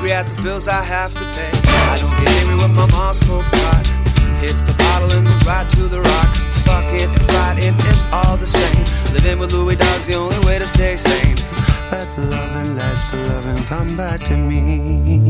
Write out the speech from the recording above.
angry at the bills I have to pay. I don't get angry when my mom smokes pot, hits the bottle and goes right to the rock. Fucking and fighting is all the same. Living with Louis Dog's the only way to stay sane. Let the loving come back to me.